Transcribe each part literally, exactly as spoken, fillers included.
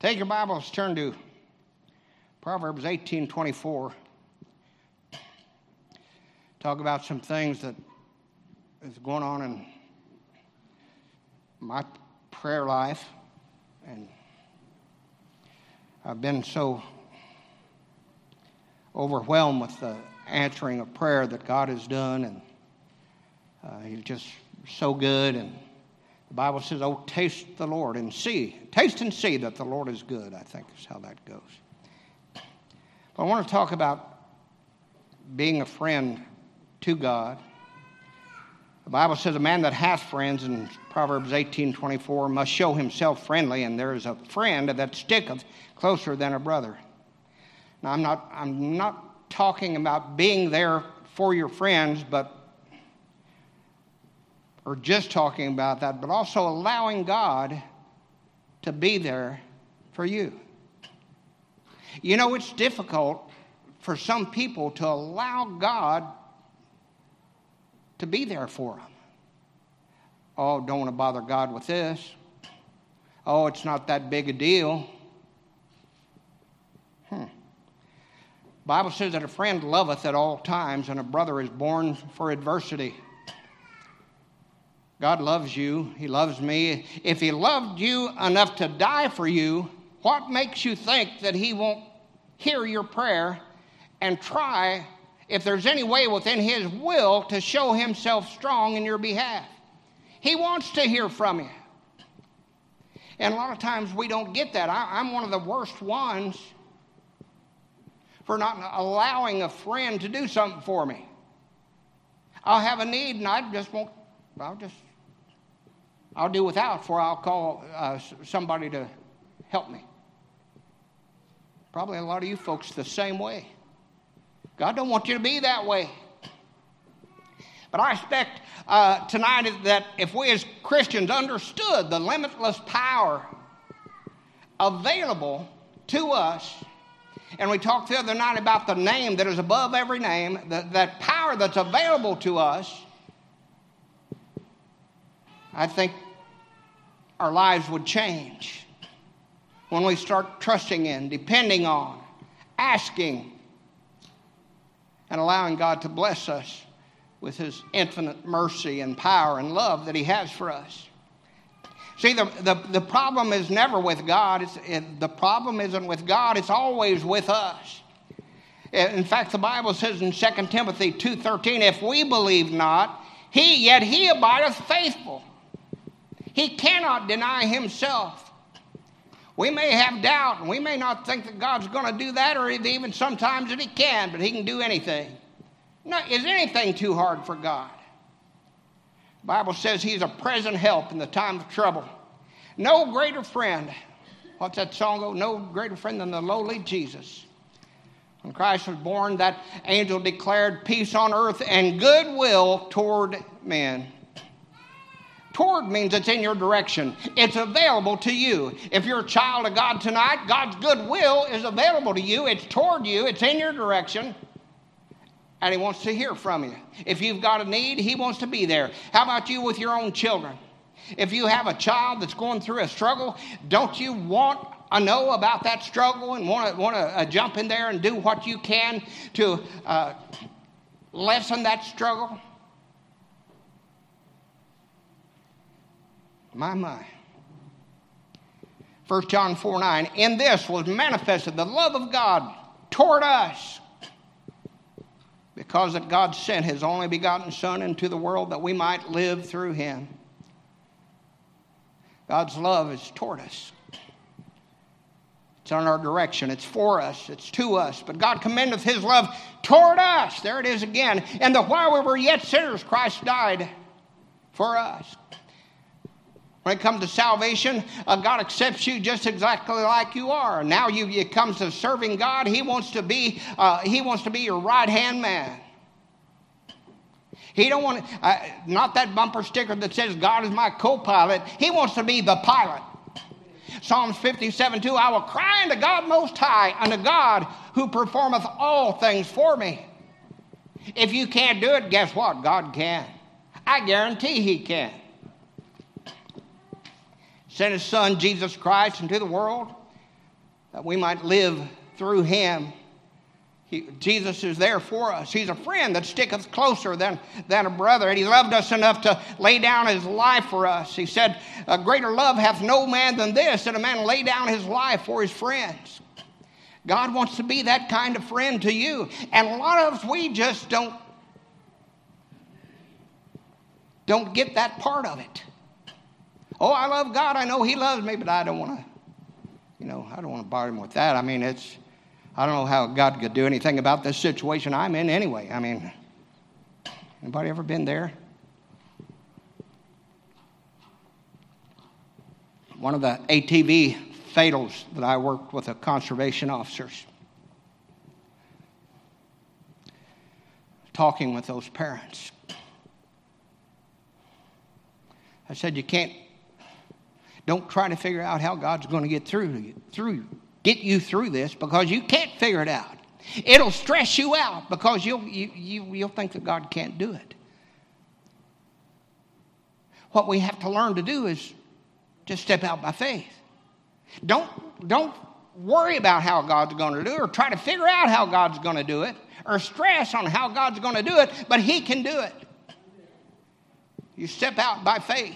Take your Bibles, turn to Proverbs eighteen twenty-four. Talk about some things that is going on in my prayer life. And I've been so overwhelmed with the answering of prayer that God has done. And uh, He's just so good. And the Bible says, oh, taste the Lord and see. Taste and see that the Lord is good, I think is how that goes. But I want to talk about being a friend to God. The Bible says a man that hath friends in Proverbs eighteen twenty-four must show himself friendly, and there is a friend that sticketh closer than a brother. Now, I'm not, I'm not talking about being there for your friends, but or just talking about that, but also allowing God to be there for you. You know, it's difficult for some people to allow God to be there for them. Oh, don't want to bother God with this. Oh, it's not that big a deal. Hmm. Bible says that a friend loveth at all times, and a brother is born for adversity. God loves you. He loves me. If He loved you enough to die for you, what makes you think that He won't hear your prayer and try, if there's any way within His will, to show Himself strong in your behalf? He wants to hear from you. And a lot of times we don't get that. I, I'm one of the worst ones for not allowing a friend to do something for me. I'll have a need and I just won't, I'll just, I'll do without, for I'll call uh, somebody to help me. Probably a lot of you folks the same way. God don't want you to be that way. But I expect uh, tonight that if we as Christians understood the limitless power available to us, and we talked the other night about the name that is above every name, that, that power that's available to us, I think our lives would change when we start trusting in, depending on, asking, and allowing God to bless us with His infinite mercy and power and love that He has for us. See, the, the, the problem is never with God. It's, it, the problem isn't with God. It's always with us. In fact, the Bible says in Second Timothy two thirteen, if we believe not, He, yet He abideth faithful. He cannot deny Himself. We may have doubt, and we may not think that God's going to do that, or even sometimes that He can, but He can do anything. No, is anything too hard for God? The Bible says He's a present help in the time of trouble. No greater friend. What's that song go? No greater friend than the lowly Jesus. When Christ was born, that angel declared peace on earth and goodwill toward men. Toward means it's in your direction. It's available to you. If you're a child of God tonight, God's goodwill is available to you. It's toward you. It's in your direction. And He wants to hear from you. If you've got a need, He wants to be there. How about you with your own children? If you have a child that's going through a struggle, don't you want to know about that struggle and want to, want to uh, jump in there and do what you can to uh, lessen that struggle? My, my. First John four nine, in this was manifested the love of God toward us, because that God sent His only begotten Son into the world that we might live through Him. God's love is toward us. It's in our direction. It's for us. It's to us. But God commendeth His love toward us. There it is again. And that while we were yet sinners, Christ died for us. When it comes to salvation, uh, God accepts you just exactly like you are. Now you, it comes to serving God. He wants to be, uh, He wants to be your right-hand man. He don't want, uh, not that bumper sticker that says God is my co-pilot. He wants to be the pilot. Psalms fifty-seven two, I will cry unto God most high, unto God who performeth all things for me. If you can't do it, guess what? God can. I guarantee He can. Sent His Son, Jesus Christ, into the world that we might live through him. He, Jesus is there for us. He's a friend that sticketh closer than, than a brother. And he loved us enough to lay down his life for us. He said, a greater love hath no man than this, that a man lay down his life for his friends. God wants to be that kind of friend to you. And a lot of us, we just don't, don't get that part of it. Oh, I love God. I know he loves me, but I don't want to, you know, I don't want to bother him with that. I mean, it's, I don't know how God could do anything about this situation I'm in anyway. I mean, anybody ever been there? One of the A T V fatals that I worked with the conservation officers, talking with those parents. I said, you can't, don't try to figure out how God's going to get through to you, through, get you through this, because you can't figure it out. It'll stress you out because you'll, you, you, you'll think that God can't do it. What we have to learn to do is just step out by faith. Don't, don't worry about how God's going to do it, or try to figure out how God's going to do it, or stress on how God's going to do it, but he can do it. You step out by faith.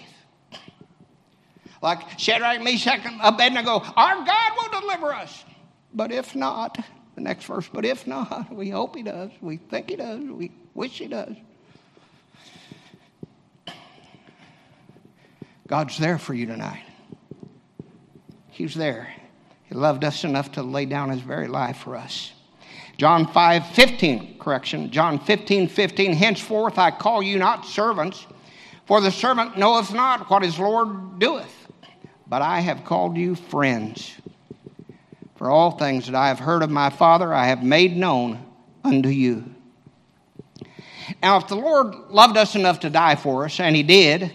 Like Shadrach, Meshach, and Abednego, our God will deliver us. But if not, the next verse, but if not, we hope he does. We think he does. We wish he does. God's there for you tonight. He's there. He loved us enough to lay down his very life for us. John five fifteen, correction, John fifteen fifteen, henceforth I call you not servants, for the servant knoweth not what his Lord doeth, but I have called you friends. For all things that I have heard of my Father, I have made known unto you. Now, if the Lord loved us enough to die for us, and he did,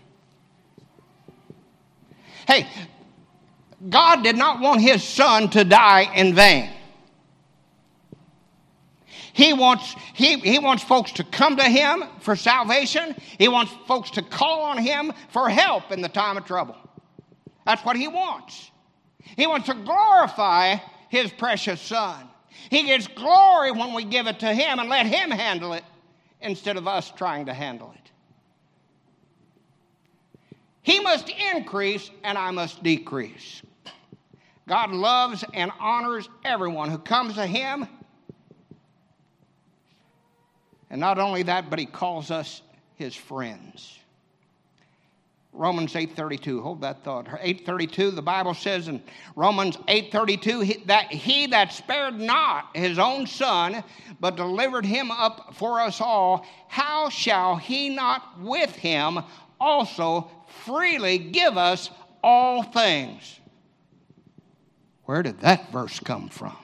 hey, God did not want his son to die in vain. He wants, he, he wants folks to come to him for salvation. He wants folks to call on him for help in the time of trouble. That's what he wants. He wants to glorify his precious son. He gets glory when we give it to him and let him handle it instead of us trying to handle it. He must increase and I must decrease. God loves and honors everyone who comes to him. And not only that, but he calls us his friends. Romans eight thirty-two, hold that thought. eight thirty-two, the Bible says in Romans eight thirty-two, that he that spared not his own son, but delivered him up for us all, how shall he not with him also freely give us all things? Where did that verse come from?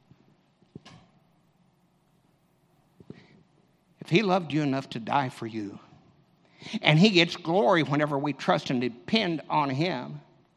If he loved you enough to die for you, and he gets glory whenever we trust and depend on him,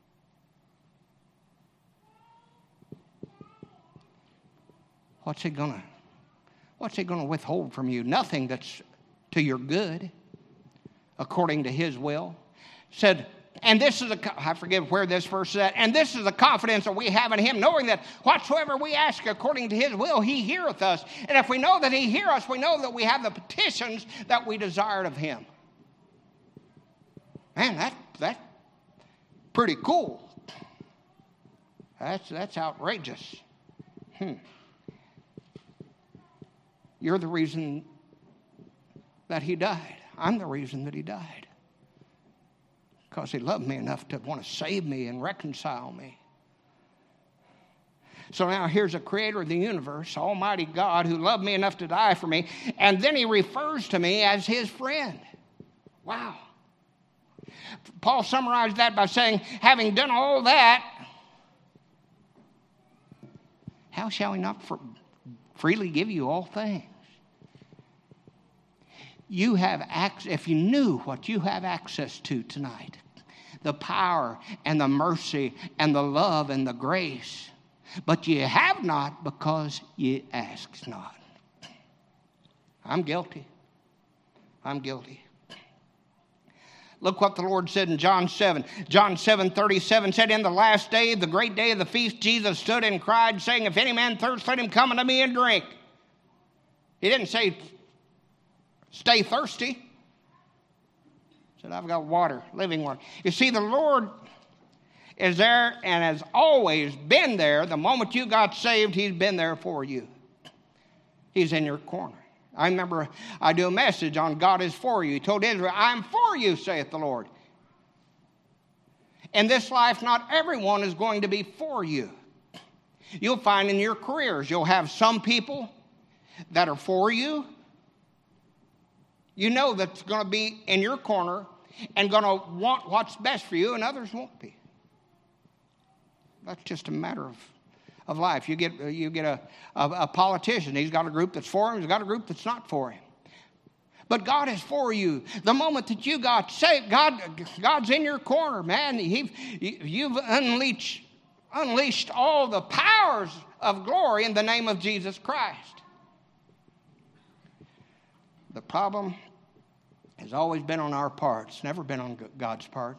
what's he gonna what's he gonna withhold from you? Nothing that's to your good, according to his will. Said, and this is a, I forget where this verse is at, and this is the confidence that we have in him, knowing that whatsoever we ask according to his will, he heareth us. And if we know that he heareth us, we know that we have the petitions that we desired of him. Man, that that's pretty cool. That's that's outrageous. Hmm. You're the reason that he died. I'm the reason that he died. Because he loved me enough to want to save me and reconcile me. So now here's a creator of the universe, Almighty God, who loved me enough to die for me, and then he refers to me as his friend. Wow. Paul summarized that by saying, having done all that, how shall he not for, freely give you all things? You have access, if you knew what you have access to tonight, the power and the mercy and the love and the grace, but ye have not because ye ask not. I'm guilty. I'm guilty. Look what the Lord said in John seven. John seven thirty-seven said, in the last day, the great day of the feast, Jesus stood and cried, saying, if any man thirst, let him come unto me and drink. He didn't say, stay thirsty. He said, I've got water, living water. You see, the Lord is there and has always been there. The moment you got saved, he's been there for you. He's in your corner. I remember I do a message on God is for you. He told Israel, I'm for you, saith the Lord. In this life, not everyone is going to be for you. You'll find in your careers, you'll have some people that are for you. You know that's going to be in your corner and going to want what's best for you, and others won't be. That's just a matter of of life. You get you get a, a, a politician. He's got a group that's for him. He's got a group that's not for him. But God is for you. The moment that you got saved, God, God's in your corner, man. He, you've unleashed, unleashed all the powers of glory in the name of Jesus Christ. The problem has always been on our part. It's never been on God's part.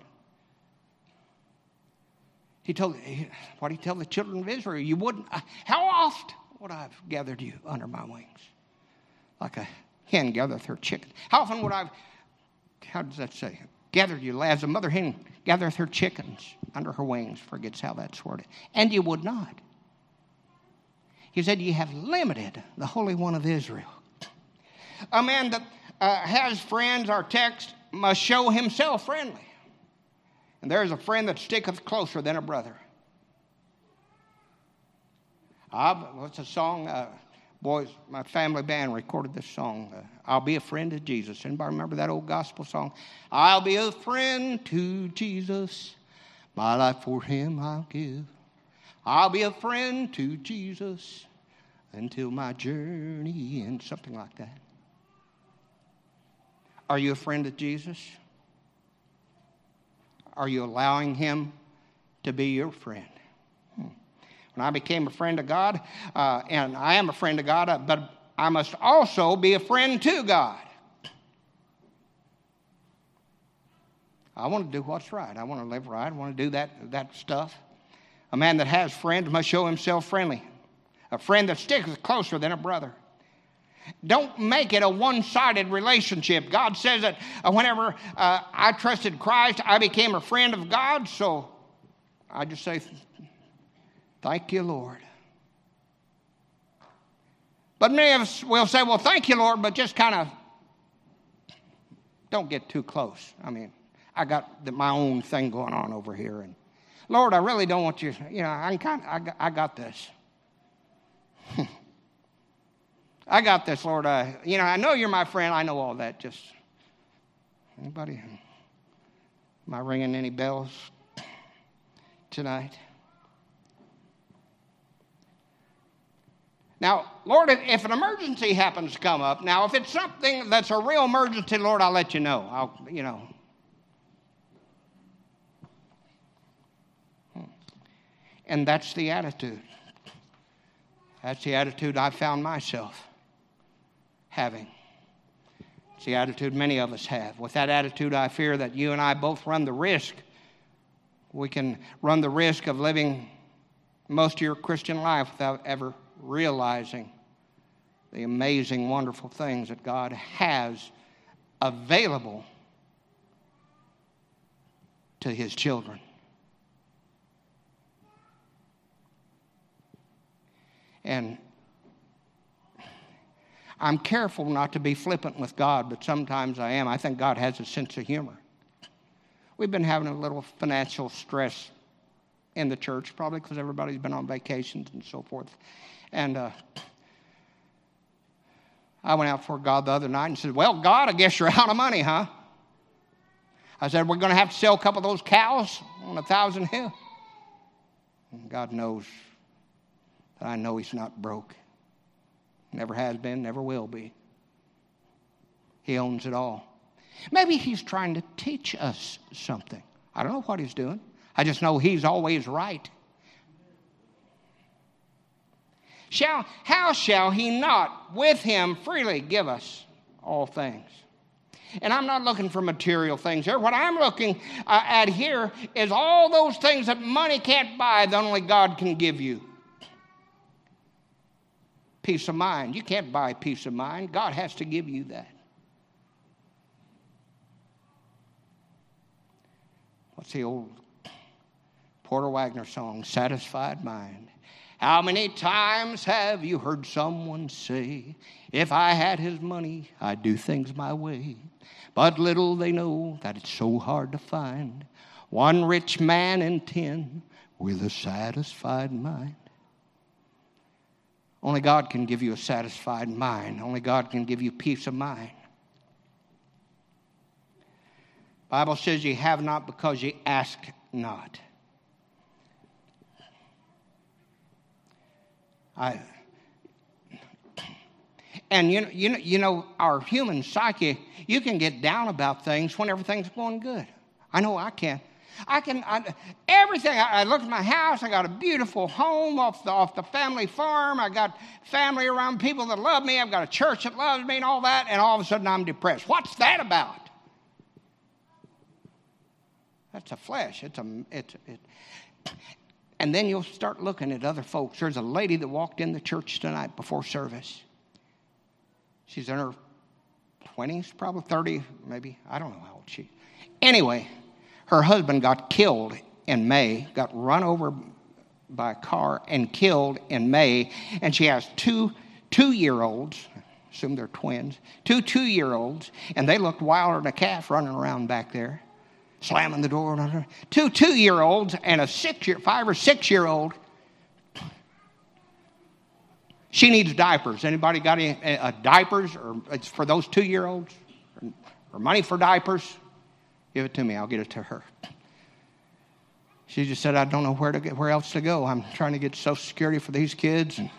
He told, what did he tell the children of Israel? You wouldn't, how oft would I have gathered you under my wings? Like a hen gathereth her chicken. How often would I have, how does that say? Gathered you, as a mother hen gathereth her chickens under her wings. Forgets how that's worded. And you would not. He said, you have limited the Holy One of Israel. A man that uh, has friends, our text, must show himself friendly. And there is a friend that sticketh closer than a brother. I'll, what's a song? Uh, boys, my family band recorded this song. Uh, I'll be a friend to Jesus. Anybody remember that old gospel song? I'll be a friend to Jesus. My life for him I'll give. I'll be a friend to Jesus until my journey ends. Something like that. Are you a friend of Jesus? Are you allowing him to be your friend? Hmm. When I became a friend of God, uh, and I am a friend of God, uh, but I must also be a friend to God. I want to do what's right. I want to live right. I want to do that, that stuff. A man that has friends must show himself friendly. A friend that sticks closer than a brother. Don't make it a one-sided relationship. God says that whenever uh, I trusted Christ, I became a friend of God. So I just say, thank you, Lord. But many of us will say, well, thank you, Lord, but just kind of don't get too close. I mean, I got the, my own thing going on over here. And Lord, I really don't want you, you know, I, kind of, I, got, I got this. I got this, Lord. I, you know, I know you're my friend. I know all that. Just, anybody? Am I ringing any bells tonight? Now, Lord, if an emergency happens to come up, now, if it's something that's a real emergency, Lord, I'll let you know. I'll, you know. And that's the attitude. That's the attitude I found myself having. It's the attitude many of us have. With that attitude, I fear that you and I both run the risk. We can run the risk of living most of your Christian life without ever realizing the amazing, wonderful things that God has available to his children. And I'm careful not to be flippant with God, but sometimes I am. I think God has a sense of humor. We've been having a little financial stress in the church, probably because everybody's been on vacations and so forth. And uh, I went out for God the other night and said, well, God, I guess you're out of money, huh? I said, we're going to have to sell a couple of those cows on a Thousand Hill. And God knows that I know he's not broke. Never has been, never will be. He owns it all. Maybe he's trying to teach us something. I don't know what he's doing. I just know he's always right. Shall, how shall he not with him freely give us all things? And I'm not looking for material things here. What I'm looking uh, at here is all those things that money can't buy that only God can give you. Peace of mind. You can't buy peace of mind. God has to give you that. What's the old Porter Wagner song, Satisfied Mind? How many times have you heard someone say, if I had his money, I'd do things my way. But little they know that it's so hard to find one rich man in ten with a satisfied mind. Only God can give you a satisfied mind. Only God can give you peace of mind. The Bible says you have not because you ask not. I, and you know, you know, you know, our human psyche, you can get down about things when everything's going good. I know I can. I can, I, everything. I, I look at my house. I got a beautiful home off the, off the family farm. I got family around, people that love me. I've got a church that loves me and all that. And all of a sudden I'm depressed. What's that about? That's a flesh. It's a, it's, it. And then you'll start looking at other folks. There's a lady that walked in the church tonight before service. She's in her twenties, probably thirty, maybe. I don't know how old she is. Anyway, her husband got killed in May, got run over by a car and killed in May. And she has two two-year-olds, assume they're twins, two two-year-olds, and they looked wilder than a calf running around back there, slamming the door. Two two-year-olds and a six-year, five or six-year-old. She needs diapers. Anybody got any uh, diapers, or it's for those two-year-olds, or, or money for diapers? Give it to me. I'll get it to her. She just said, I don't know where to get, where else to go. I'm trying to get Social Security for these kids, and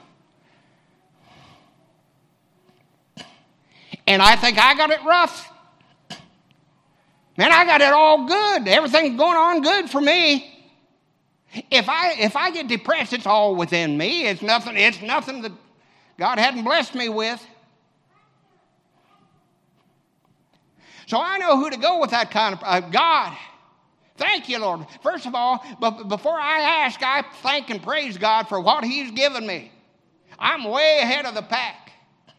and I think I got it rough. Man, I got it all good. Everything's going on good for me. If I if I get depressed, it's all within me. It's nothing, it's nothing that God hadn't blessed me with. So I know who to go with that kind of uh, God. Thank you, Lord. First of all, but before I ask, I thank and praise God for what He's given me. I'm way ahead of the pack.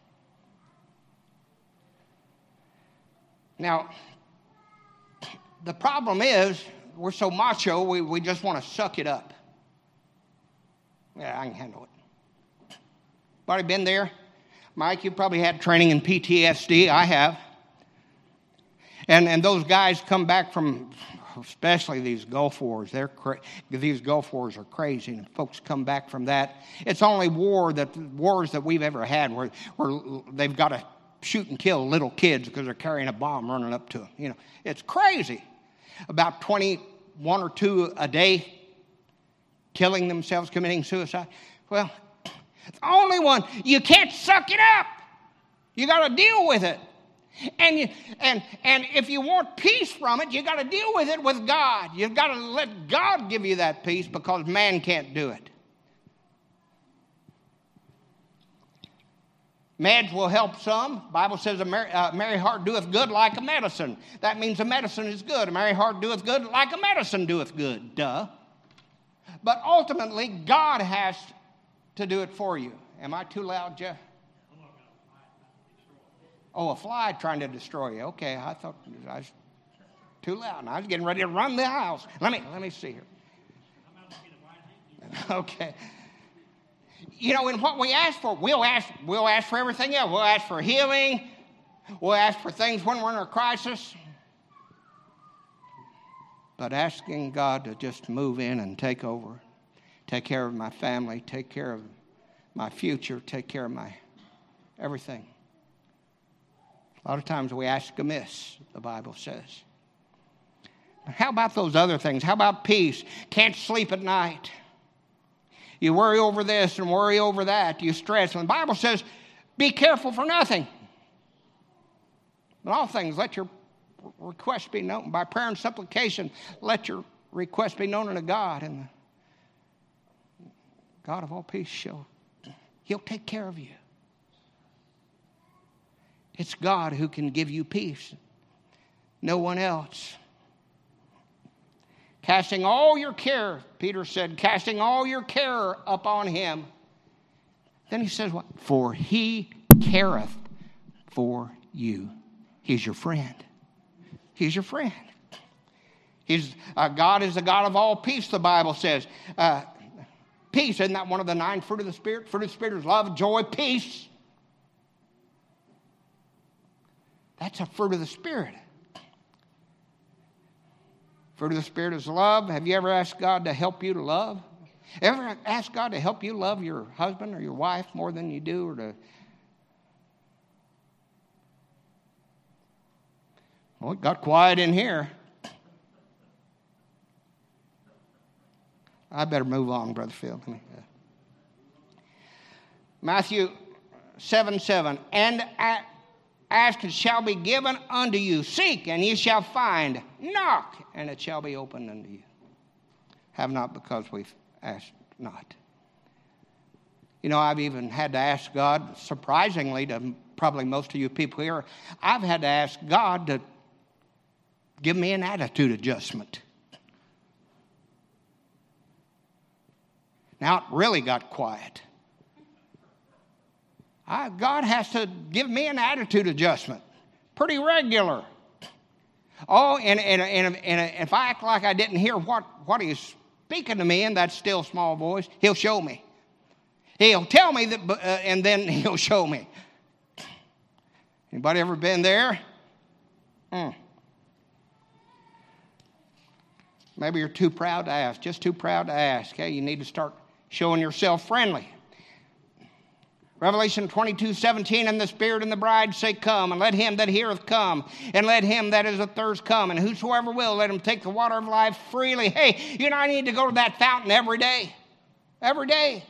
Now, the problem is, we're so macho, we, we just want to suck it up. Yeah, I can handle it. Anybody been there? Mike, you probably had training in P T S D. I have. And and those guys come back from, especially these Gulf Wars. They're cra- these Gulf Wars are crazy, and folks come back from that. It's the only war that wars that we've ever had where where they've got to shoot and kill little kids because they're carrying a bomb running up to them. You know, it's crazy. About twenty-one or two a day killing themselves, committing suicide. Well, it's the only one. You can't suck it up. You got to deal with it. And you, and and if you want peace from it, you got to deal with it with God. You've got to let God give you that peace because man can't do it. Meds will help some. The Bible says a merry, uh, merry heart doeth good like a medicine. That means a medicine is good. A merry heart doeth good like a medicine doeth good. Duh. But ultimately, God has to do it for you. Am I too loud, Jeff? Oh, a fly trying to destroy you. Okay, I thought I was too loud. And I was getting ready to run the house. Let me let me see here. Okay. You know, in what we ask for, we'll ask, we'll ask for everything else. We'll ask for healing. We'll ask for things when we're in a crisis. But asking God to just move in and take over, take care of my family, take care of my future, take care of my everything. A lot of times we ask amiss, the Bible says. How about those other things? How about peace? Can't sleep at night. You worry over this and worry over that. You stress. And the Bible says, be careful for nothing. In all things, let your request be known. By prayer and supplication, let your request be known unto God. And the God of all peace shall, He'll take care of you. It's God who can give you peace. No one else. Casting all your care, Peter said, casting all your care upon him. Then he says what? For he careth for you. He's your friend. He's your friend. He's, uh, God is the God of all peace, the Bible says. Uh, peace, isn't that one of the nine fruit of the Spirit? Fruit of the Spirit is love, joy, peace. That's a fruit of the Spirit. Fruit of the Spirit is love. Have you ever asked God to help you to love? Ever asked God to help you love your husband or your wife more than you do? Or to... Well, it got quiet in here. I better move on, Brother Phil. Let me, uh... Matthew seven seven. And at ask, it shall be given unto you. Seek, and ye shall find. Knock, and it shall be opened unto you. Have not, because we've asked not. You know, I've even had to ask God, surprisingly to probably most of you people here, I've had to ask God to give me an attitude adjustment. Now it really got quiet. I, God has to give me an attitude adjustment. Pretty regular. Oh, and, and, and, and if I act like I didn't hear what, what he's speaking to me in that still small voice, he'll show me. He'll tell me that, uh, and then he'll show me. Anybody ever been there? Hmm. Maybe you're too proud to ask, just too proud to ask. Hey, you need to start showing yourself friendly. Revelation twenty-two seventeen, and the Spirit and the bride say, come, and let him that heareth come, and let him that is athirst come, and whosoever will, let him take the water of life freely. Hey, you know, I need to go to that fountain every day. Every day.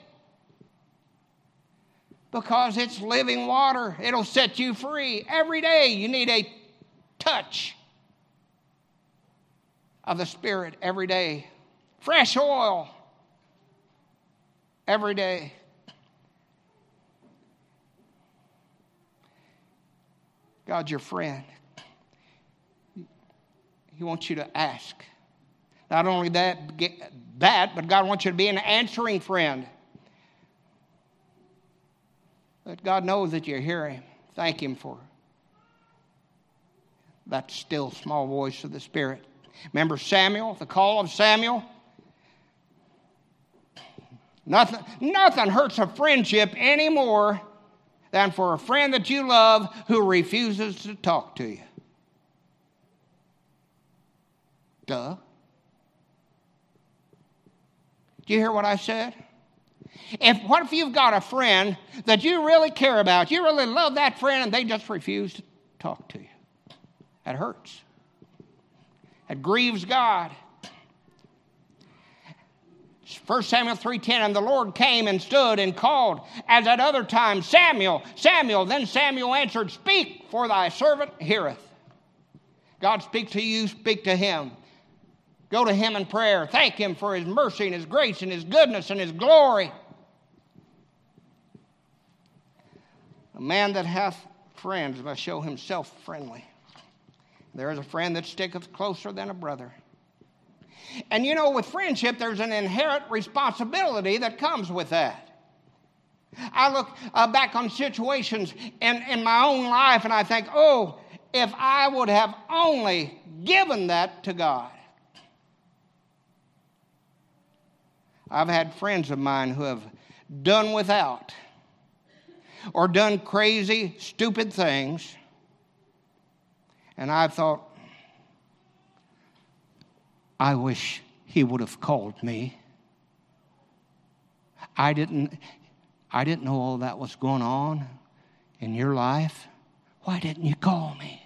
Because it's living water. It'll set you free. Every day you need a touch of the Spirit every day. Fresh oil every day. God's your friend. He wants you to ask. Not only that, that, but God wants you to be an answering friend. Let God know that you hear him. Thank him for that still small voice of the Spirit. Remember Samuel, the call of Samuel? Nothing, nothing hurts a friendship any more than for a friend that you love who refuses to talk to you. Duh. Do you hear what I said? If what if you've got a friend that you really care about, you really love that friend, and they just refuse to talk to you? That hurts. It grieves God. First Samuel three ten, and the Lord came and stood and called, as at other times, Samuel, Samuel. Then Samuel answered, speak, for thy servant heareth. God speaks to you, speak to him. Go to him in prayer. Thank him for his mercy and his grace and his goodness and his glory. A man that hath friends must show himself friendly. There is a friend that sticketh closer than a brother. And you know, with friendship, there's an inherent responsibility that comes with that. I look uh, back on situations in, in my own life and I think, oh, if I would have only given that to God. I've had friends of mine who have done without or done crazy, stupid things. And I've thought, I wish he would have called me. I didn't, I didn't know all that was going on in your life. Why didn't you call me?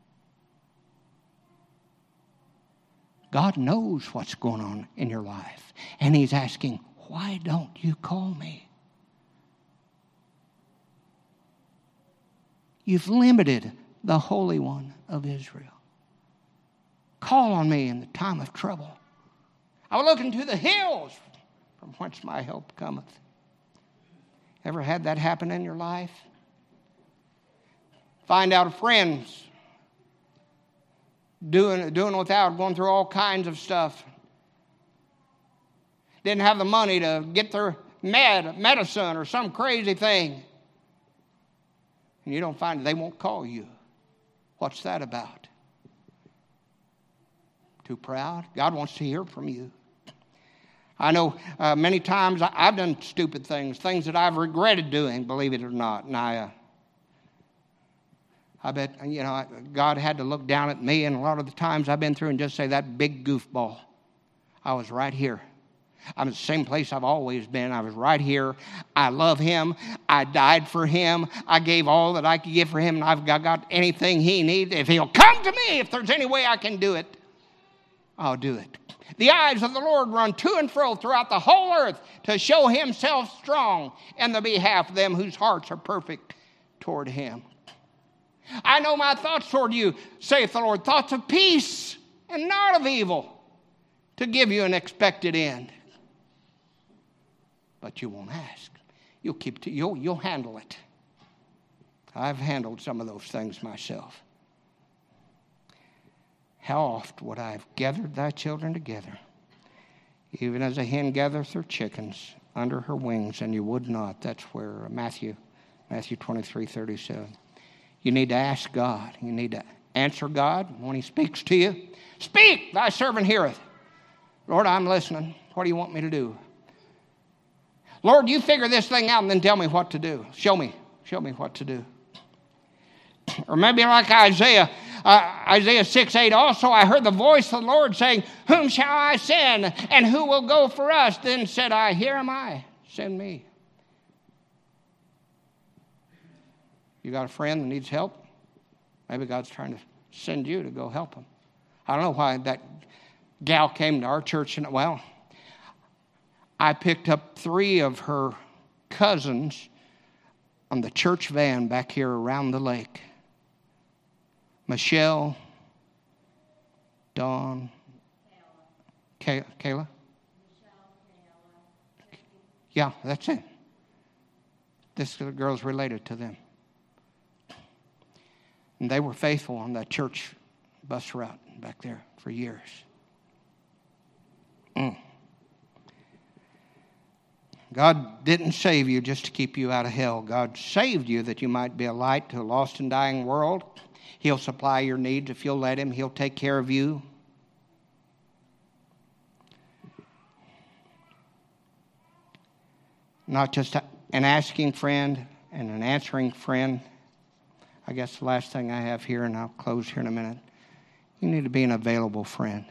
God knows what's going on in your life. And he's asking, why don't you call me? You've limited the Holy One of Israel. Call on me in the time of trouble. I will look into the hills from whence my help cometh. Ever had that happen in your life? Find out a friend's doing, doing without, going through all kinds of stuff. Didn't have the money to get their med, medicine or some crazy thing. And you don't find it, they won't call you. What's that about? Too proud? God wants to hear from you. I know uh, many times I, I've done stupid things, things that I've regretted doing, believe it or not. And I, uh, I bet, you know, God had to look down at me, and a lot of the times I've been through and just say, that big goofball. I was right here. I'm in the same place I've always been. I was right here. I love him. I died for him. I gave all that I could give for him, and I've got, got anything he needs. If he'll come to me, if there's any way I can do it, I'll do it. The eyes of the Lord run to and fro throughout the whole earth to show himself strong in the behalf of them whose hearts are perfect toward him. I know my thoughts toward you, saith the Lord, thoughts of peace and not of evil, to give you an expected end. But you won't ask. You'll keep to, you'll, you'll handle it. I've handled some of those things myself. How oft would I have gathered thy children together, even as a hen gathereth her chickens under her wings, and you would not. That's where Matthew, Matthew twenty-three thirty-seven. You need to ask God. You need to answer God when he speaks to you. Speak, thy servant heareth. Lord, I'm listening. What do you want me to do? Lord, you figure this thing out and then tell me what to do. Show me. Show me what to do. Or maybe like Isaiah, uh, Isaiah six eight, also I heard the voice of the Lord saying, whom shall I send, and who will go for us? Then said I, here am I, send me. You got a friend that needs help? Maybe God's trying to send you to go help him. I don't know why that gal came to our church, and well, I picked up three of her cousins on the church van back here around the lake. Michelle, Dawn, Kayla. Kayla? Yeah, that's it. This girl's related to them. And they were faithful on that church bus route back there for years. Mm. God didn't save you just to keep you out of hell. God saved you that you might be a light to a lost and dying world. He'll supply your needs if you'll let him. He'll take care of you. Not just an asking friend and an answering friend. I guess the last thing I have here, and I'll close here in a minute. You need to be an available friend.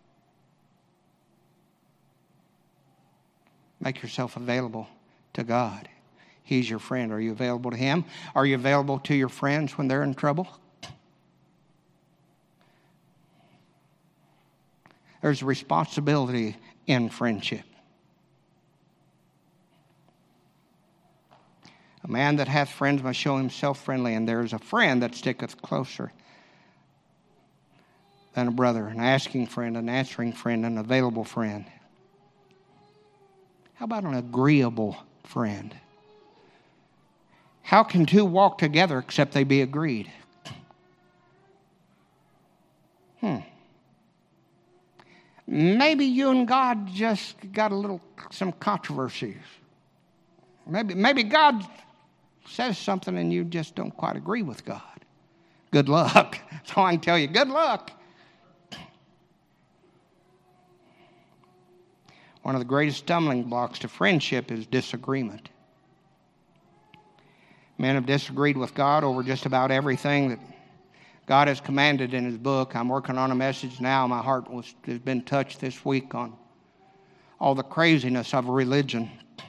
Make yourself available to God. He's your friend. Are you available to him? Are you available to your friends when they're in trouble? There's a responsibility in friendship. A man that hath friends must show himself friendly, and there is a friend that sticketh closer than a brother, an asking friend, an answering friend, an available friend. How about an agreeable friend? How can two walk together except they be agreed? Hmm. Maybe you and God just got a little, some controversies. Maybe, maybe God says something and you just don't quite agree with God. Good luck. So I can tell you, good luck. One of the greatest stumbling blocks to friendship is disagreement. Men have disagreed with God over just about everything that God has commanded in his book. I'm working on a message now. My heart was, has been touched this week on all the craziness of religion.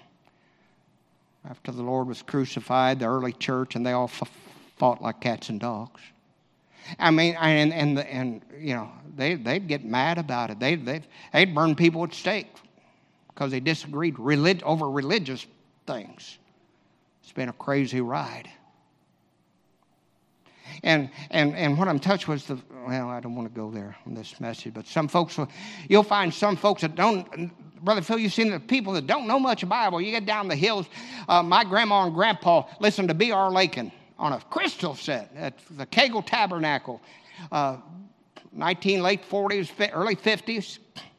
After the Lord was crucified, the early church, and they all f- fought like cats and dogs. I mean, and and the, and you know, they they'd get mad about it. They they they'd burn people at stake because they disagreed relig- over religious things. It's been a crazy ride. And and and what I'm touched was the well, I don't want to go there on this message, but some folks, you'll find some folks that don't. Brother Phil, you've seen the people that don't know much Bible. You get down the hills. Uh, my grandma and grandpa listened to B R Lakin on a crystal set at the Kegel Tabernacle. Uh, nineteen, late forties, early fifties.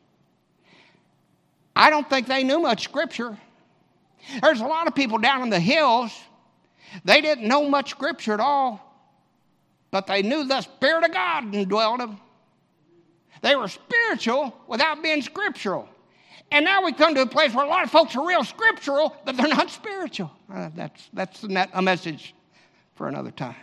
I don't think they knew much Scripture. There's a lot of people down in the hills. They didn't know much Scripture at all, but they knew the Spirit of God indwelled them. They were spiritual without being scriptural. And now we come to a place where a lot of folks are real scriptural, but they're not spiritual. Uh, that's that's a message for another time.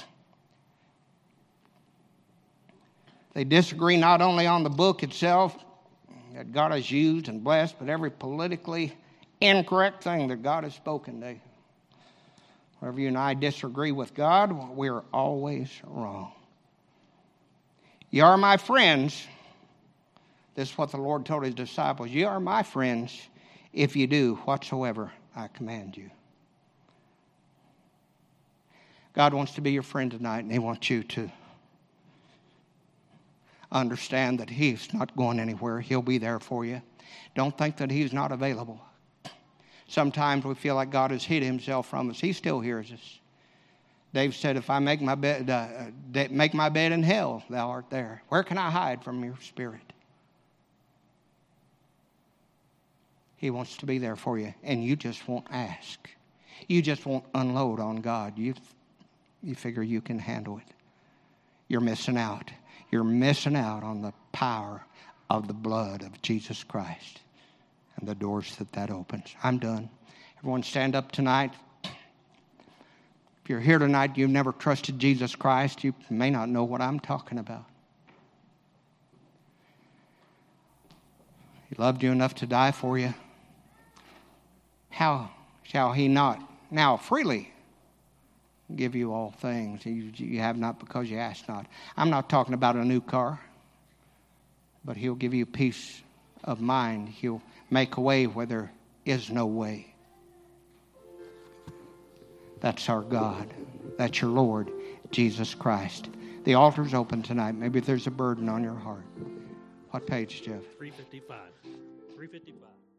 They disagree not only on the book itself that God has used and blessed, but every politically incorrect thing that God has spoken to. Whenever you and I disagree with God, we're always wrong. You are my friends. This is what the Lord told his disciples. You are my friends if you do whatsoever I command you. God wants to be your friend tonight, and he wants you to understand that he's not going anywhere. He'll be there for you. Don't think that he's not available. Sometimes we feel like God has hid himself from us. He still hears us. Dave said, if I make my bed, uh, make my bed in hell, thou art there. Where can I hide from your spirit? He wants to be there for you, and you just won't ask. You just won't unload on God. You, you figure you can handle it. You're missing out. You're missing out on the power of the blood of Jesus Christ and the doors that that opens. I'm done. Everyone stand up tonight. If you're here tonight, you've never trusted Jesus Christ, you may not know what I'm talking about. He loved you enough to die for you. How shall he not now freely give you all things? You, you have not because you ask not. I'm not talking about a new car, but he'll give you peace of mind. He'll make a way where there is no way. That's our God. That's your Lord, Jesus Christ. The altar's open tonight. Maybe there's a burden on your heart. What page, Jeff? three fifty-five. three fifty-five.